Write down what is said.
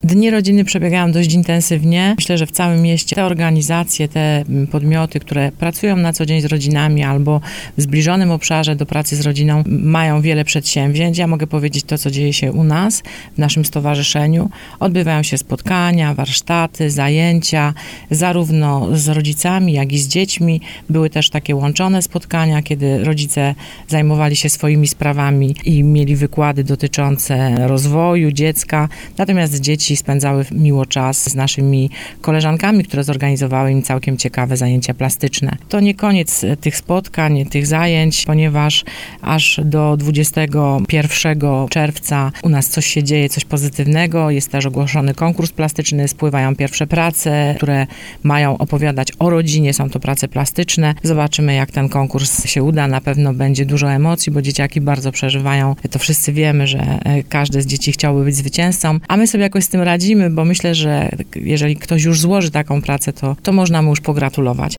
Dni rodziny przebiegają dość intensywnie. Myślę, że w całym mieście te organizacje, te podmioty, które pracują na co dzień z rodzinami albo w zbliżonym obszarze do pracy z rodziną, mają wiele przedsięwzięć. Ja mogę powiedzieć to, co dzieje się u nas, w naszym stowarzyszeniu. Odbywają się spotkania, warsztaty, zajęcia, zarówno z rodzicami, jak i z dziećmi. Były też takie łączone spotkania, kiedy rodzice zajmowali się swoimi sprawami i mieli wykłady dotyczące rozwoju dziecka. Natomiast dzieci spędzały miło czas z naszymi koleżankami, które zorganizowały im całkiem ciekawe zajęcia plastyczne. To nie koniec tych spotkań, tych zajęć, ponieważ aż do 21 czerwca u nas coś się dzieje, coś pozytywnego. Jest też ogłoszony konkurs plastyczny, spływają pierwsze prace, które mają opowiadać o rodzinie. Są to prace plastyczne. Zobaczymy, jak ten konkurs się uda. Na pewno będzie dużo emocji, bo dzieciaki bardzo przeżywają. To wszyscy wiemy, że każde z dzieci chciałoby być zwycięzcą, a my sobie jakoś z tym radzimy, bo myślę, że jeżeli ktoś już złoży taką pracę, to można mu już pogratulować.